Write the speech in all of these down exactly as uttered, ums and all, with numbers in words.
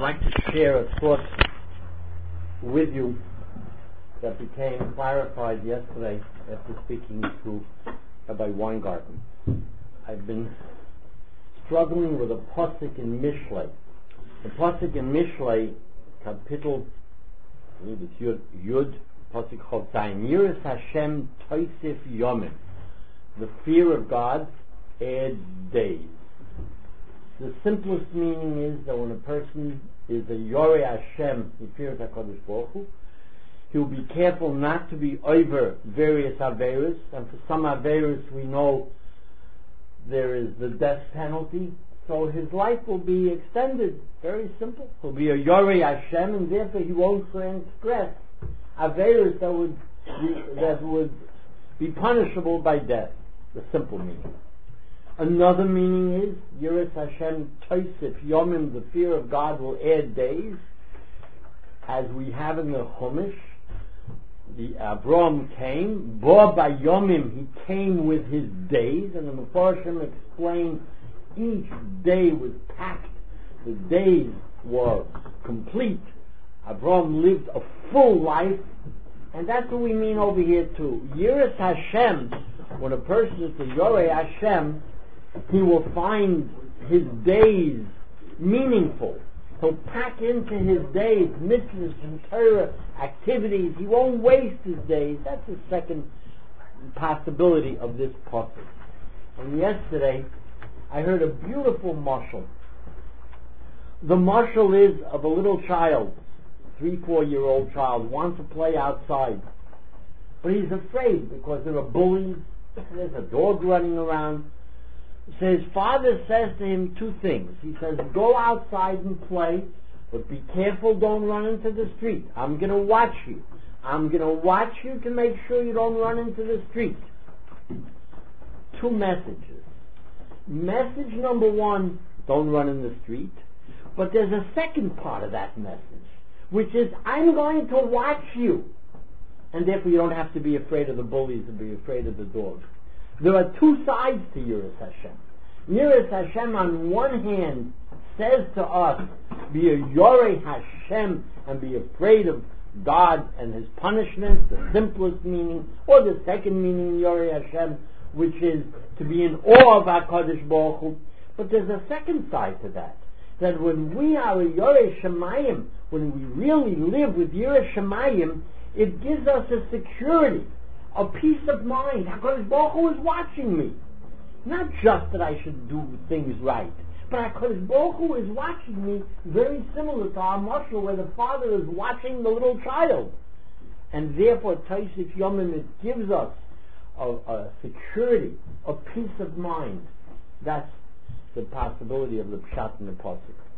like to share a thought with you that became clarified yesterday after speaking to Rabbi Weingarten. I've been struggling with a pasuk in Mishlei. The pasuk in Mishlei, Kapitel, I believe it's Yud, Yud pasuk Chov Zayin. Yiras Hashem Toisif Yomim. The fear of God adds days. The simplest meaning is that when a person is a Yorei Hashem, he fears HaKadosh Baruch Hu, he'll be careful not to be over various Averos, and for some Averos we know there is the death penalty, so his life will be extended. Very simple. He'll be a Yorei Hashem, and therefore he won't transgress Averos that would be, that would be punishable by death. The simple meaning. Another meaning is Yiras Hashem Toisif Yomim. The fear of God will add days, as we have in the Chumash. The Avram came, Bo Bayomim, he came with his days, and the Mefarshim explain each day was packed. The days were complete. Avram lived a full life, and that's what we mean over here too. Yiras Hashem, when a person is a Yorei Hashem, he will find his days meaningful. He'll pack into his days mitzvahs and Torah activities. He won't waste his days. That's the second possibility of this pasuk. And yesterday, I heard a beautiful mashal. The mashal is of a little child, three, four-year-old child, wants to play outside, but he's afraid because there are bullies. There's a dog running around. So his father says to him two things. He says, go outside and play, but be careful, don't run into the street. I'm going to watch you. I'm going to watch you to make sure you don't run into the street. Two messages. Message number one, don't run in the street. But there's a second part of that message, which is, I'm going to watch you. And therefore you don't have to be afraid of the bullies and be afraid of the dogs. There are two sides to Yiras Hashem. Yiras Hashem on one hand says to us, be a Yorei Hashem and be afraid of God and His punishments, the simplest meaning, or the second meaning, Yorei Hashem, which is to be in awe of HaKadosh Baruch Hu. But there's a second side to that, that when we are a Yorei Shemayim, when we really live with Yiras Shemayim, it gives us a security, a peace of mind. HaKadosh Baruch Hu is watching me. Not just that I should do things right, but HaKadosh Baruch Hu is watching me, very similar to our mashal where the father is watching the little child. And therefore, Toisif Yomim, it gives us a, a security, a peace of mind. That's the possibility of the Pshat and the Pasuk.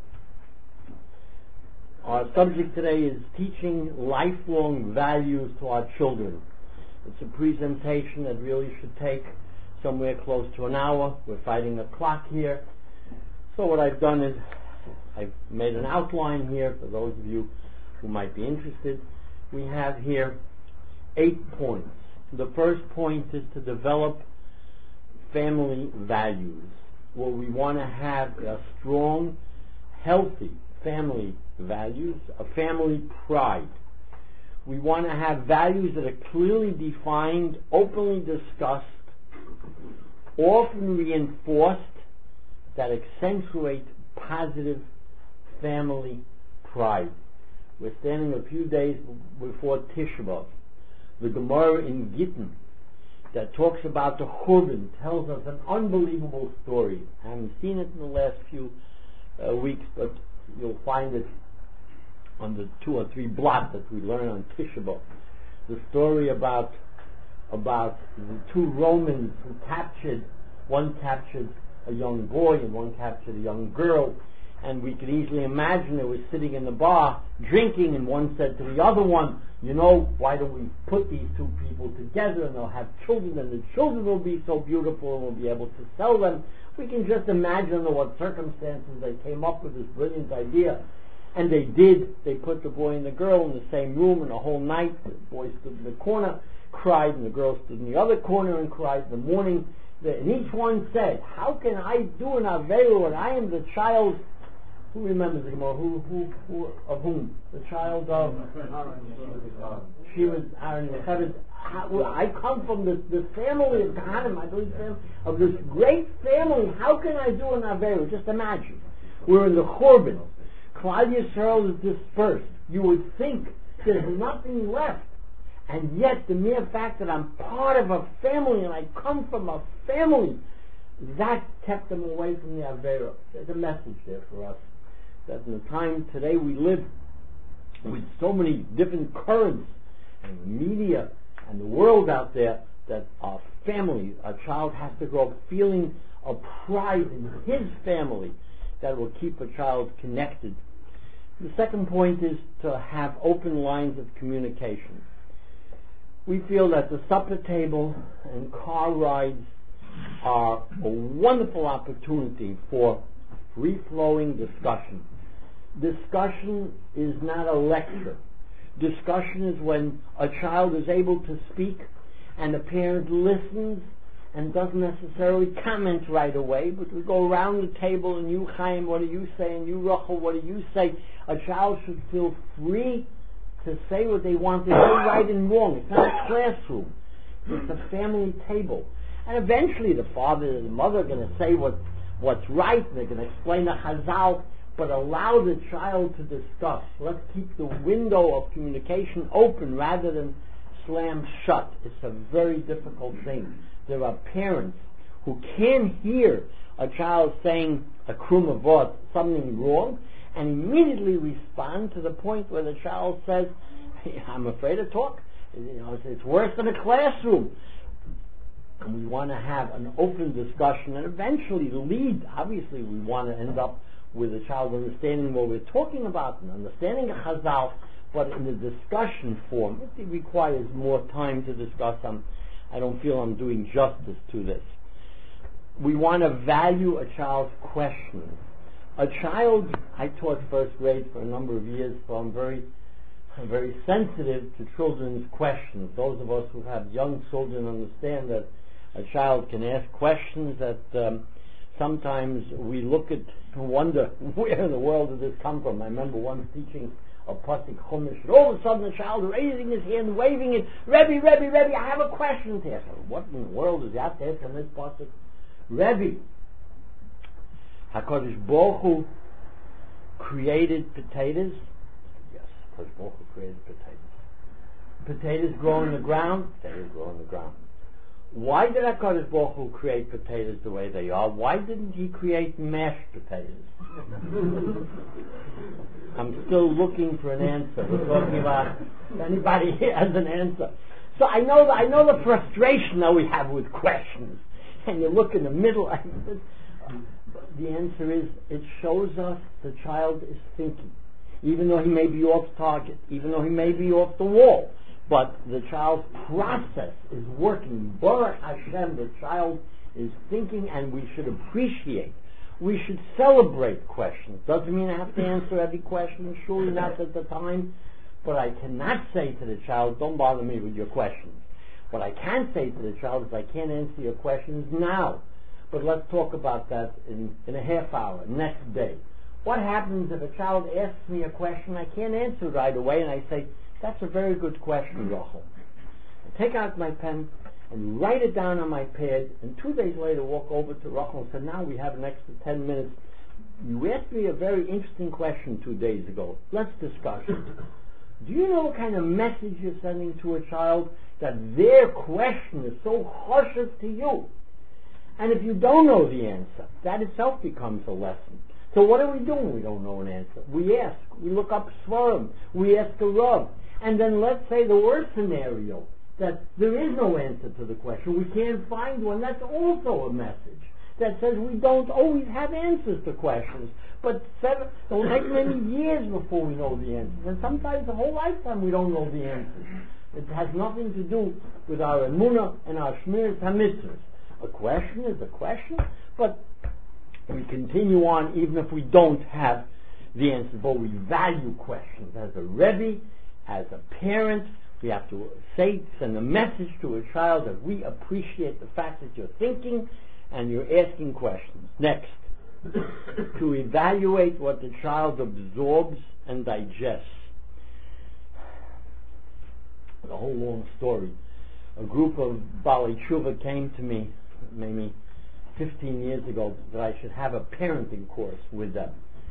Our subject today is teaching lifelong values to our children. It's a presentation that really should take somewhere close to an hour. We're fighting a clock here. So what I've done is I've made an outline here for those of you who might be interested. We have here eight points. The first point is to develop family values, where we want to have a strong, healthy family values, a family pride. We want to have values that are clearly defined, openly discussed, often reinforced, that accentuate positive family pride. We're standing a few days before Tisha B'Av. The Gemara in Gittin that talks about the Churban tells us an unbelievable story. I haven't seen it in the last few uh, weeks, but you'll find it on the two or three blocks that we learn on Tisha B'Av. The story about about the two Romans who captured, one captured a young boy and one captured a young girl, and we can easily imagine they were sitting in the bar drinking, and one said to the other one, you know, why don't we put these two people together and they'll have children and the children will be so beautiful and we'll be able to sell them. We can just imagine under what circumstances they came up with this brilliant idea. And they did. They put the boy and the girl in the same room, and the whole night the boy stood in the corner, cried, and the girl stood in the other corner and cried. In the morning, and each one said, how can I do an Averu when I am the child Who remembers the Gemara? Who, who, who, of whom? The child of... She was Aaron Yecheres. I come from this, this family of Kahanim, I believe, of this great family. How can I do an Aveira? Just imagine. We're in the Churban. Klal Yisrael is dispersed. You would think there's nothing left. And yet, the mere fact that I'm part of a family and I come from a family, that kept them away from the Aveira. There's a message there for us. That in the time today we live with so many different currents and the media and the world out there, that our family, a child has to grow up feeling a pride in his family that will keep a child connected. The second point is to have open lines of communication. We feel that the supper table and car rides are a wonderful opportunity for free-flowing discussion. Discussion is not a lecture. Discussion is when a child is able to speak and the parent listens and doesn't necessarily comment right away, but we go around the table and you, Chaim, what do you say? And you, Rachel, what do you say? A child should feel free to say what they want to say, right and wrong. It's not a classroom. It's a family table. And eventually the father and the mother are going to say what, what's right, and they're going to explain the Chazal, but allow the child to discuss. Let's keep the window of communication open rather than slammed shut. It's a very difficult thing. There are parents who can hear a child saying a krum avot, something wrong, and immediately respond to the point where the child says, I'm afraid to talk. You know, it's, it's worse than a classroom. And we want to have an open discussion and eventually lead. Obviously, we want to end up with a child understanding what we're talking about and understanding a Chazal, but in the discussion form. It requires more time to discuss. I'm, I don't feel I'm doing justice to this. We want to value a child's questions. A child, I taught first grade for a number of years, so I'm very, I'm very sensitive to children's questions. Those of us who have young children understand that a child can ask questions that um, sometimes we look at and wonder, where in the world did this come from? I remember once teaching a Pasuk Chumash, and all of a sudden a child raising his hand, waving it, Rebbe, Rebbe, Rebbe, I have a question to ask. What in the world is that to ask on this Pasuk? Rebbe, HaKadosh Baruch Hu created potatoes. Yes, HaKadosh Baruch Hu created potatoes. Potatoes grow in the ground. Potatoes grow in the ground. Why did HaKadosh Baruch Hu create potatoes the way they are? Why didn't He create mashed potatoes? I'm still looking for an answer. We're talking about if anybody here has an answer. So I know the, I know the frustration that we have with questions. And you look in the middle. The answer is, it shows us the child is thinking. Even though he may be off target, even though he may be off the wall. But the child's process is working. Baruch Hashem, the child is thinking, and we should appreciate. We should celebrate questions. Doesn't mean I have to answer every question, surely not at the time. But I cannot say to the child, don't bother me with your questions. What I can say to the child is, I can't answer your questions now. But let's talk about that in, in a half hour, next day. What happens if a child asks me a question, I can't answer right away, and I say, that's a very good question, Rachel. I take out my pen and write it down on my pad, and two days later walk over to Rachel and say, now we have an extra ten minutes. You asked me a very interesting question two days ago. Let's discuss it. Do you know what kind of message you're sending to a child? That their question is so harsh to you. And if you don't know the answer, that itself becomes a lesson. So what are we doing? We don't know an answer. We ask. We look up Svarim. We ask a Rav. And then let's say the worst scenario, that there is no answer to the question. We can't find one. That's also a message that says we don't always have answers to questions. But seven, it'll take many years before we know the answers. And sometimes a whole lifetime we don't know the answers. It has nothing to do with our emunah and our shmiras hamitzvos. A question is a question, but we continue on even if we don't have the answer. But we value questions. As a Rebbe, as a parent, we have to say, send a message to a child that we appreciate the fact that you're thinking and you're asking questions. Next. to evaluate what the child absorbs and digests. The whole long story. A group of Baalei Tshuva came to me maybe fifteen years ago that I should have a parenting course with them.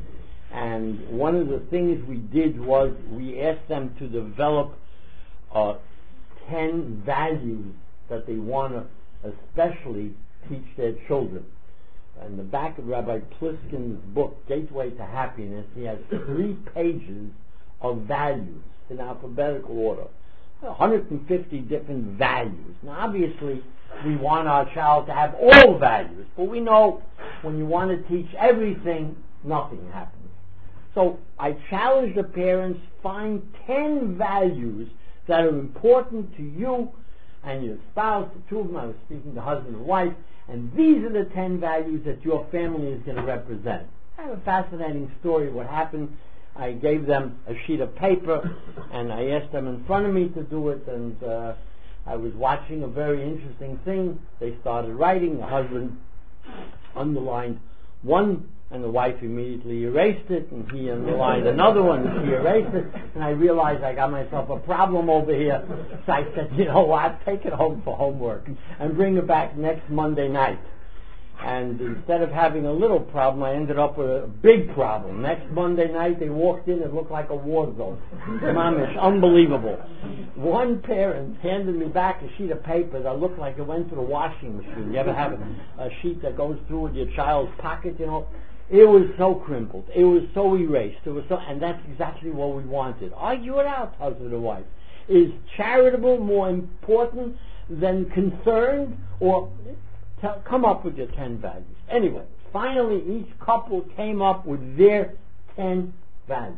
And one of the things we did was we asked them to develop uh, ten values that they want to especially teach their children. In the back of Rabbi Pliskin's book, Gateway to Happiness, he has three pages of values in alphabetical order. one hundred fifty different values. Now obviously we want our child to have all values, but we know when you want to teach everything, nothing happens. So I challenge the parents, find ten values that are important to you and your spouse, the two of them. I was speaking to husband and wife, and these are the ten values that your family is going to represent. I have a fascinating story of what happened. I gave them a sheet of paper, and I asked them in front of me to do it, and uh, I was watching a very interesting thing. They started writing. The husband underlined one, and the wife immediately erased it, and he underlined another one, and she erased it, and I realized I got myself a problem over here. So I said, you know what, take it home for homework and bring it back next Monday night. And instead of having a little problem, I ended up with a big problem. Next Monday night, they walked in, it looked like a war zone. Mamish, unbelievable. One parent handed me back a sheet of paper that looked like it went to the washing machine. You ever have a, a sheet that goes through with your child's pocket, you know? It was so crimpled. It was so erased. It was so, and that's exactly what we wanted. Argue it out, husband and wife. Is charitable more important than concerned? Or tell, come up with your ten values. Anyway, finally each couple came up with their ten values.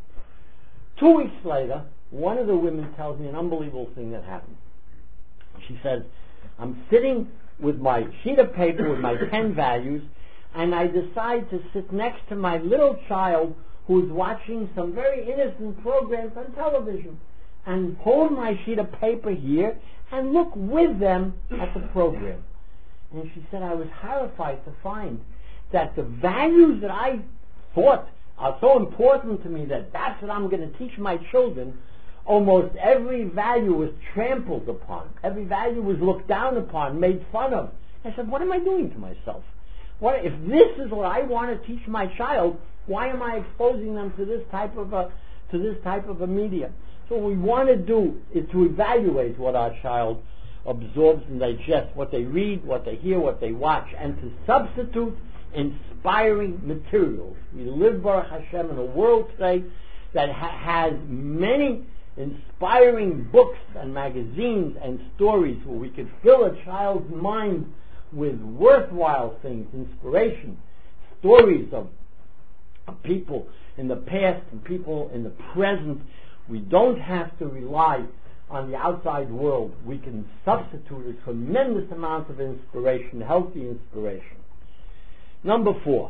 Two weeks later, one of the women tells me an unbelievable thing that happened. She says, I'm sitting with my sheet of paper with my ten values, and I decide to sit next to my little child who's watching some very innocent programs on television, and hold my sheet of paper here and look with them at the program. And she said, I was horrified to find that the values that I thought are so important to me, that that's what I'm going to teach my children, almost every value was trampled upon. Every value was looked down upon, made fun of. I said, what am I doing to myself? What, if this is what I want to teach my child, why am I exposing them to this type of a to this type of a media? So what we want to do is to evaluate what our child absorbs and digests, what they read, what they hear, what they watch, and to substitute inspiring materials. We live, Baruch Hashem, in a world today that ha- has many inspiring books and magazines and stories where we could fill a child's mind with worthwhile things, inspiration, stories of, of people in the past and people in the present. We don't have to rely on the outside world. We can substitute a tremendous amount of inspiration, healthy inspiration. Number four,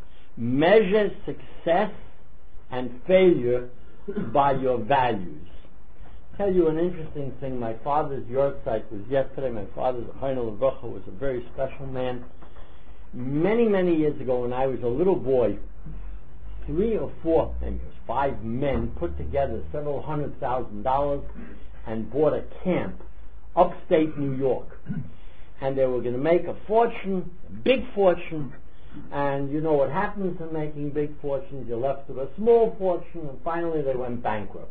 measure success and failure by your values. I'll tell you an interesting thing. My father's yahrzeit was yesterday. My father's Chayna Levracha was a very special man. Many, many years ago, when I was a little boy, three or four, maybe it was five men put together several hundred thousand dollars and bought a camp upstate New York. And they were going to make a fortune, a big fortune. And you know what happens in making big fortunes? You're left with a small fortune, and finally they went bankrupt.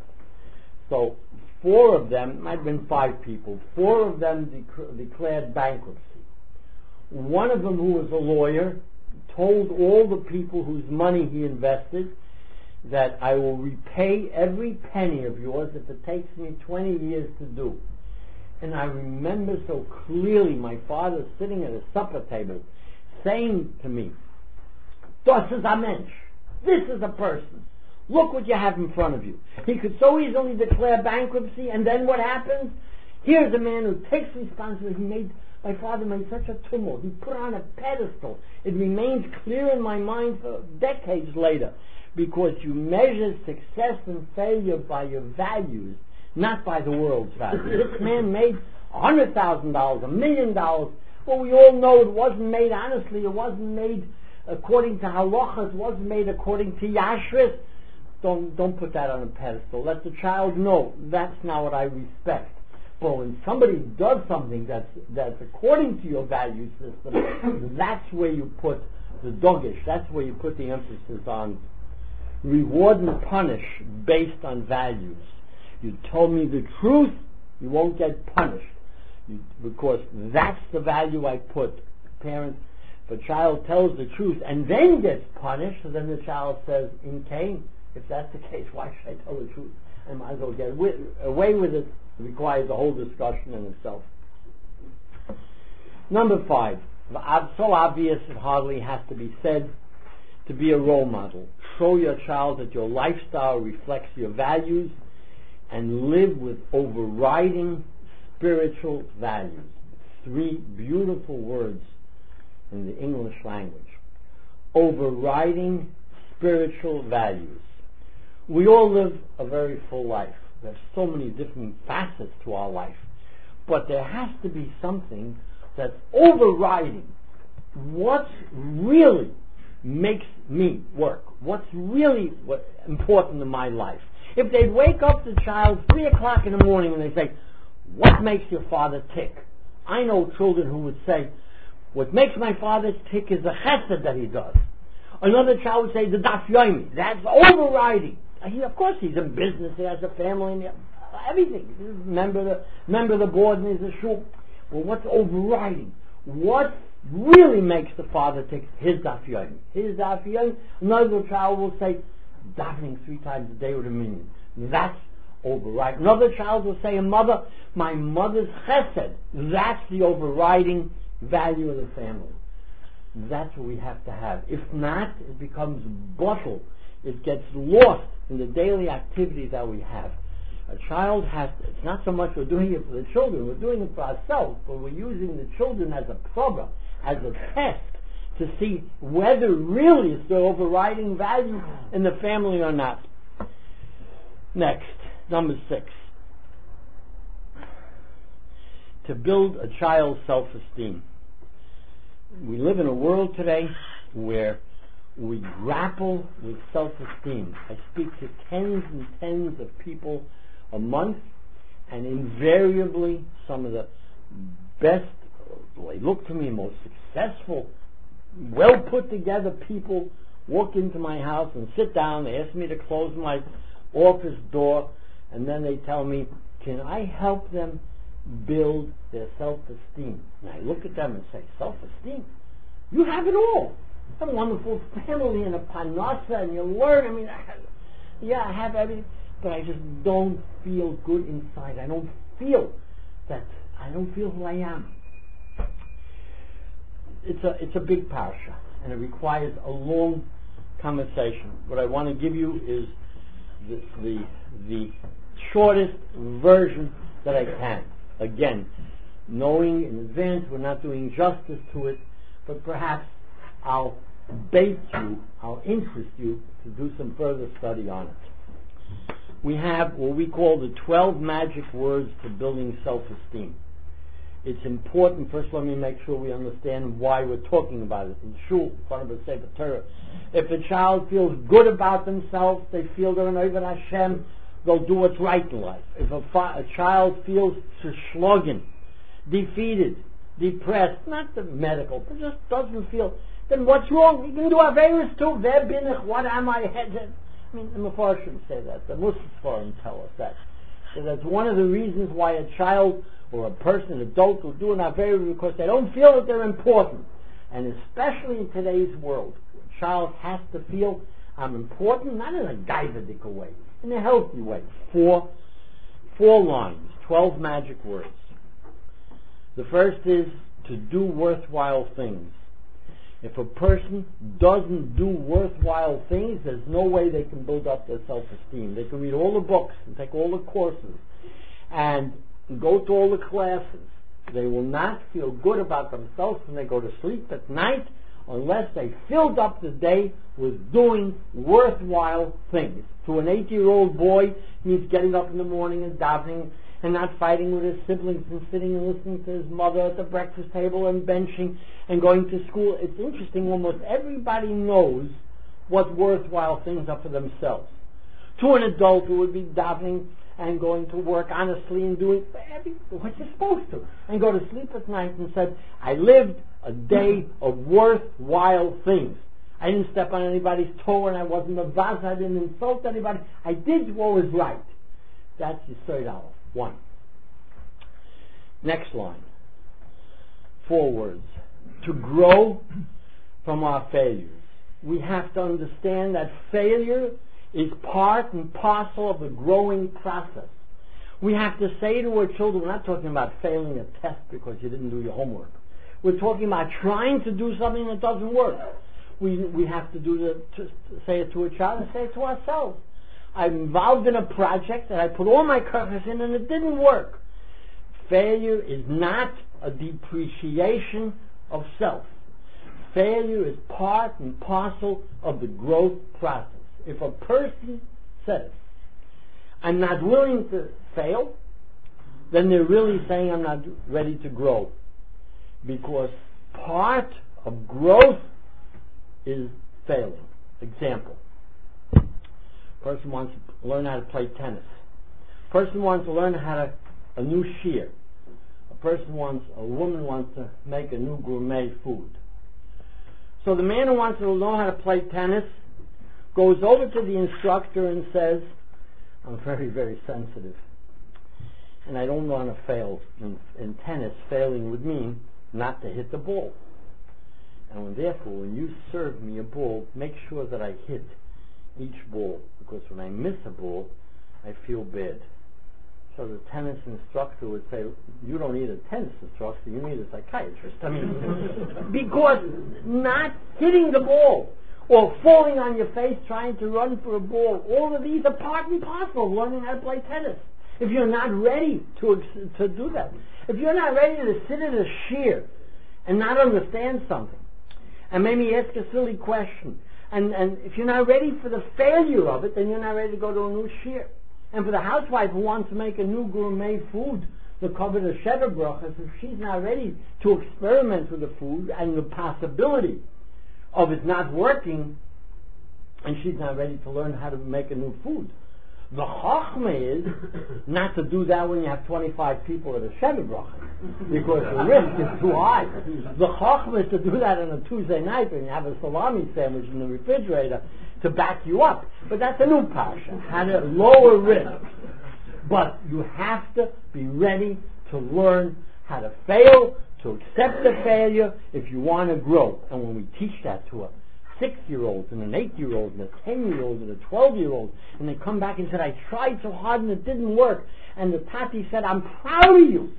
So four of them, might have been five people, four of them dec- declared bankruptcy. One of them, who was a lawyer, told all the people whose money he invested that I will repay every penny of yours if it takes me twenty years to do. And I remember so clearly my father sitting at a supper table saying to me, Das ist ein Mensch. This is a person. Look what you have in front of you. He could so easily declare bankruptcy, and then what happens? Here's a man who takes responsibility. He made, my father made such a tumult. He put on a pedestal. It remains clear in my mind for decades later, because you measure success and failure by your values, not by the world's values. This man made a hundred thousand dollars, a million dollars. Well, we all know it wasn't made honestly. It wasn't made according to halachas, wasn't made according to yashris, don't don't put that on a pedestal. Let the child know that's not what I respect. But when somebody does something that's that's according to your value system, that's where you put the dogish. That's where you put the emphasis on reward and punish based on values. You told me the truth, you won't get punished. You, because that's the value I put. Parents, if a child tells the truth and then gets punished, so then the child says, in Cain, if that's the case, why should I tell the truth? I might as well get away with it. It requires a whole discussion in itself. Number five, so obvious it hardly has to be said, to be a role model. Show your child that your lifestyle reflects your values and live with overriding spiritual values. Three beautiful words in the English language. Overriding spiritual values. We all live a very full life. There's so many different facets to our life. But there has to be something that's overriding what really makes me work. What's really what, important in my life. If they'd wake up the child three o'clock in the morning and they say, what makes your father tick? I know children who would say, what makes my father tick is the chesed that he does. Another child would say, the daf yomi. That's overriding. He, of course, he's in business. He has a family. And everything. Member the member of the board and he's a shul. Well, what's overriding? What really makes the father tick? His daf yomi. His daf yomi. Another child will say, davening three times a day with a minion. That's overriding. Another child will say, a mother, my mother's chesed. That's the overriding value of the family. That's what we have to have. If not, it becomes bottled. It gets lost in the daily activity that we have. A child has to, it's not so much we're doing it for the children, we're doing it for ourselves, but we're using the children as a probe, as a test, to see whether really it's the overriding value in the family or not. Next, number six. To build a child's self-esteem. We live in a world today where we grapple with self-esteem. I speak to tens and tens of people a month, and invariably some of the best, they look to me, most successful, well put together people walk into my house and sit down. They ask me to close my office door, and then they tell me, can I help them build their self-esteem? And I look at them and say, self-esteem? You have it all. You have a wonderful family and a panasa, and you learn. I mean, I have, yeah, I have everything, but I just don't feel good inside. I don't feel that, I don't feel who I am. It's a it's a big parasha, and it requires a long conversation. What I want to give you is the the, the shortest version that I can. Again, knowing in advance we're not doing justice to it, but perhaps I'll bait you, I'll interest you to do some further study on it. We have what we call the twelve magic words to building self-esteem. It's important. First, let me make sure we understand why we're talking about it. In shul, in front of a Sefer Torah, if a child feels good about themselves, they feel they're an Oved Hashem, they'll do what's right in life. If a, fa- a child feels zerschlagen, defeated, depressed, not the medical, but just doesn't feel, then what's wrong? You can do Averis too. Wer bin ich? What am I? I mean, the Mepharshim say that. The Muslims tell us that. So that's one of the reasons why a child or a person, an adult, will do an Averis, because they don't feel that they're important. And especially in today's world, a child has to feel, I'm important, not in a gaivadik way, in a healthy way. Four, four lines, twelve magic words. The first is to do worthwhile things. If a person doesn't do worthwhile things, there's no way they can build up their self-esteem. They can read all the books and take all the courses and go to all the classes. They will not feel good about themselves when they go to sleep at night unless they filled up the day with doing worthwhile things. To an eight-year-old boy, he's getting up in the morning and davening and not fighting with his siblings and sitting and listening to his mother at the breakfast table and benching and going to school. It's interesting, almost everybody knows what worthwhile things are for themselves. To an adult who would be davening and going to work honestly and doing every, what you're supposed to, and go to sleep at night and said, I lived a day of worthwhile things. I didn't step on anybody's toe and I wasn't a vaz, I didn't insult anybody. I did what was right. That's Yesod Aleph. One. Next line. Four words. To grow from our failures. We have to understand that failure is part and parcel of the growing process. We have to say to our children, we're not talking about failing a test because you didn't do your homework. We're talking about trying to do something that doesn't work. We we have to do the, to say it to a child and say it to ourselves. I'm involved in a project that I put all my purpose in and it didn't work. Failure is not a depreciation of self. Failure is part and parcel of the growth process. If a person says, I'm not willing to fail, then they're really saying I'm not ready to grow. Because part of growth is failing. Example. Person wants to learn how to play tennis. Person wants to learn how to a new shear. A person wants, a woman wants to make a new gourmet food. So the man who wants to know how to play tennis goes over to the instructor and says, I'm very, very sensitive. And I don't want to fail. In, in tennis, failing would mean not to hit the ball. And when, therefore, when you serve me a ball, make sure that I hit each ball. Because when I miss a ball, I feel bad. So the tennis instructor would say, you don't need a tennis instructor, you need a psychiatrist. I mean, because not hitting the ball or falling on your face trying to run for a ball, all of these are part and parcel of learning how to play tennis. If you're not ready to to do that, if you're not ready to sit at a shear and not understand something, and maybe ask a silly question, and, and if you're not ready for the failure of it, then you're not ready to go to a new shear. And for the housewife who wants to make a new gourmet food, the cover the Sheva brachas, if she's not ready to experiment with the food and the possibility of it not working, and she's not ready to learn how to make a new food. The chachma is not to do that when you have twenty-five people at a Sheva bracha, because the risk is too high. The chachma is to do that on a Tuesday night when you have a salami sandwich in the refrigerator to back you up. But that's a new parsha, how to lower risk. But you have to be ready to learn how to fail, to accept the failure if you want to grow. And when we teach that to a six-year-old and an eight-year-old and a ten-year-old and a twelve-year-old, and they come back and said, I tried so hard and it didn't work, and the tati said, I'm proud of you.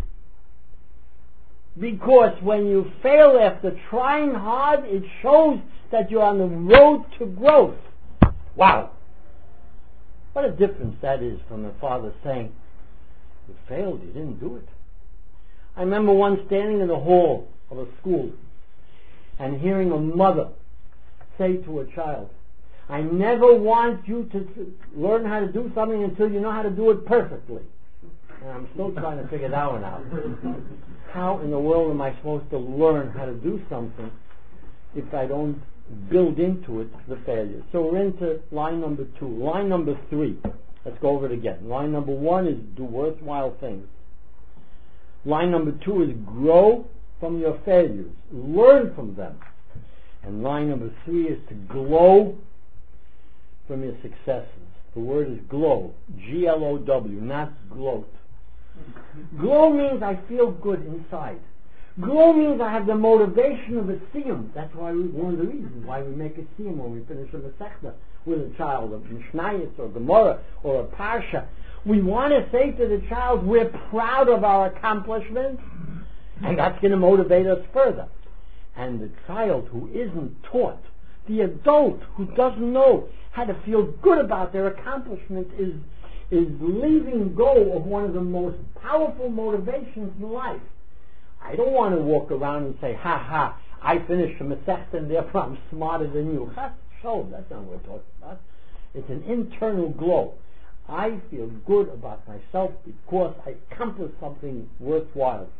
Because when you fail after trying hard, it shows that you're on the road to growth. Wow. What a difference that is from the father saying, you failed, you didn't do it. I remember once standing in the hall of a school and hearing a mother say to a child, I never want you to learn how to do something until you know how to do it perfectly. And I'm still trying to figure that one out. How in the world am I supposed to learn how to do something if I don't build into it the failure? So we're into line number two. Line number three. Let's go over it again. Line number one is do worthwhile things. Line number two is grow from your failures. Learn from them. And line number three is to glow from your successes. The word is glow. G L O W, not gloat. Glow means I feel good inside. Glow means I have the motivation of a siyum. That's why we, one of the reasons why we make a siyum when we finish a Masechta with a child, a Mishnayos or Gemara or a Parsha. We want to say to the child, we're proud of our accomplishments, and that's going to motivate us further. And the child who isn't taught, the adult who doesn't know how to feel good about their accomplishment is is leaving go of one of the most powerful motivations in life. I don't want to walk around and say, ha ha, I finished a Masechta and therefore I'm smarter than you. That's show. That's not what we're talking about. It's an internal glow. I feel good about myself because I accomplished something worthwhile.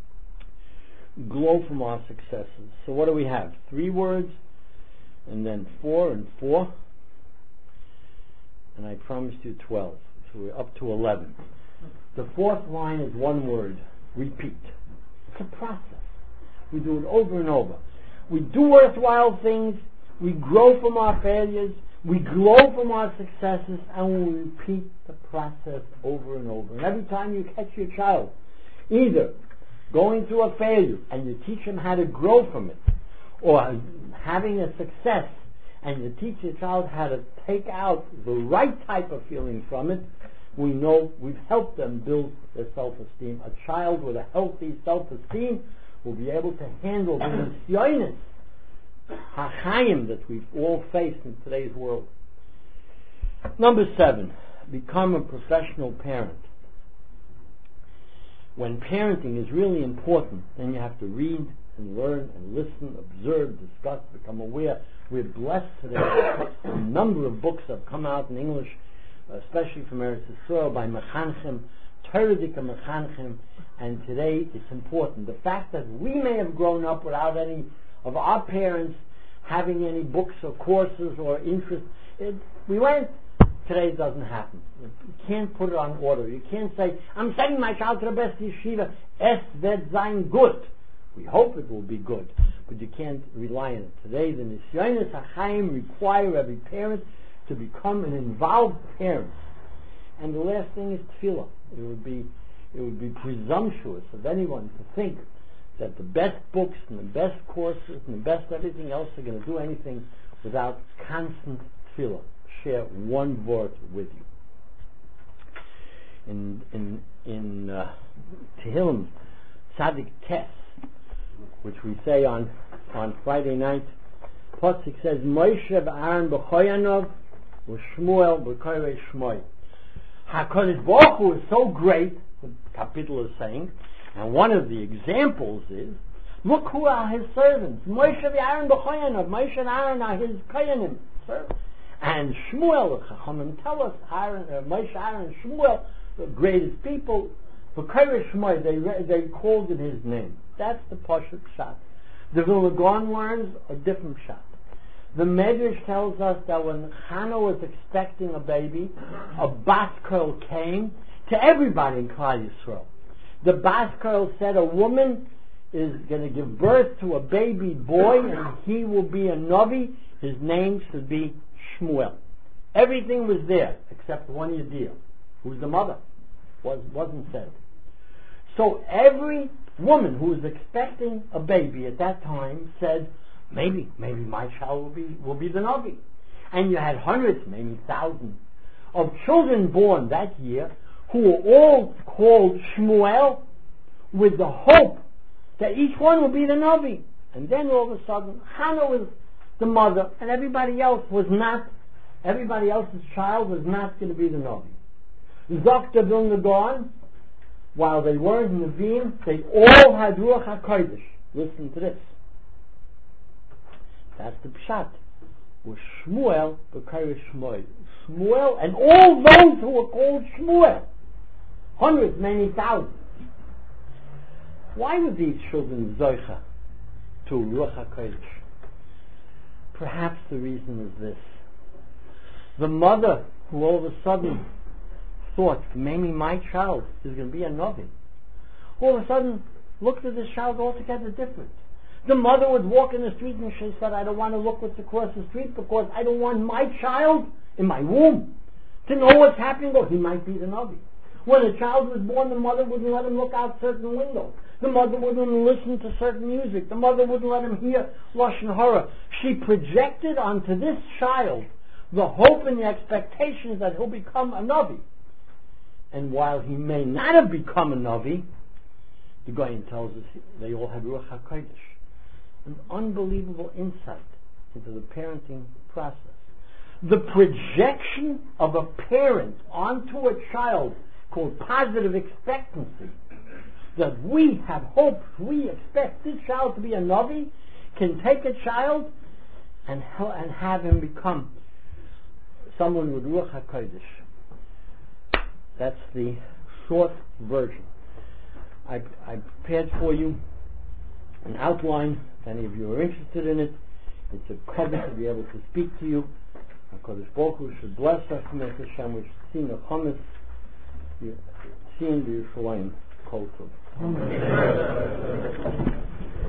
Glow from our successes. So what do we have? Three words, and then four and four. And I promised you twelve. So we're up to eleven. The fourth line is one word, repeat. It's a process. We do it over and over. We do worthwhile things, we grow from our failures, we glow from our successes, and we repeat the process over and over. And every time you catch your child either going through a failure and you teach him how to grow from it, or having a success and you teach your child how to take out the right type of feeling from it, we know we've helped them build their self-esteem. A child with a healthy self-esteem will be able to handle the nisyonis, hachayim, that we've all faced in today's world. Number seven, become a professional parent. When parenting is really important, then you have to read and learn and listen, observe, discuss, become aware. We're blessed today. A number of books have come out in English, especially from Eretz Yisrael, by Mechanchim, Toradika Mechanchim, and today it's important. The fact that we may have grown up without any of our parents having any books or courses or interest, it, we went. Today it doesn't happen. You can't put it on order. You can't say, I'm sending my child to the best yeshiva. Es wird sein gut. We hope it will be good, but you can't rely on it. Today the Nisyonis HaChaim require every parent to become an involved parent. And the last thing is tefillah. It would be it would be presumptuous of anyone to think that the best books and the best courses and the best everything else are going to do anything without constant tefillah. Share one word with you. In in in uh, Tehillim Tzadik Tes, which we say on on Friday night, Pasuk says, Moshe v'Aaron b'choyanov v'Shmuel b'korei Shmoi. HaKadosh Baruch Hu is so great, the capital is saying, and one of the examples is, look who are his servants. Moshe v'Aaron b'choyanov. Moshe and Aaron are his koyanim servants. And Shmuel, the Chachamim tell us, Aaron, uh, Moshe, Aaron, and Shmuel, the greatest people, b'korei Shmoi, they they called in his name. That's the Pashut Pshat. The Vilna Gaon learns a different Pshat. The Medrash tells us that when Hannah was expecting a baby, a Bas Kol came to everybody in Klal Yisrael. The Bas Kol said a woman is going to give birth to a baby boy and he will be a Navi. His name should be Shmuel. Everything was there except one Yediyah, who's the mother, was, wasn't said. So every woman who was expecting a baby at that time said, maybe, maybe my child will be will be the Navi. And you had hundreds, maybe thousands, of children born that year who were all called Shmuel with the hope that each one will be the Navi. And then all of a sudden, Hannah was the mother, and everybody else was not, everybody else's child was not going to be the Navi. Zokta Vilna Gaon, while they weren't Nevi'im, they all had Ruach HaKodesh. Listen to this. That's the Pshat. Was Shmuel b'korei Shmoi. Shmuel and all those who were called Shmuel. Hundreds, many thousands. Why were these children Zoicha to Ruach HaKodesh? Perhaps the reason is this. The mother who all of a sudden thought, maybe my child is going to be a Navi, all of a sudden looked at this child altogether different. The mother would walk in the street and she said, I don't want to look what's across the street because I don't want my child in my womb to know what's happening, or he might be the Navi. When a child was born, the mother wouldn't let him look out certain windows. The mother wouldn't listen to certain music. The mother wouldn't let him hear Lashon Hara. She projected onto this child the hope and the expectations that he'll become a Navi. And while he may not have become a Navi, the Goyen tells us they all had Ruach HaKodesh. An unbelievable insight into the parenting process. The projection of a parent onto a child called positive expectancy, that we have hope, we expect this child to be a Navi, can take a child and, and have him become someone with Ruach HaKodesh. That's the short version. I, I prepared for you an outline. If any of you are interested in it, it's a cover to be able to speak to you. HaKadosh Baruch Hu should bless us, Mister Hashem. We should see the Chametz, see in the Yerushalayim Kol Tov.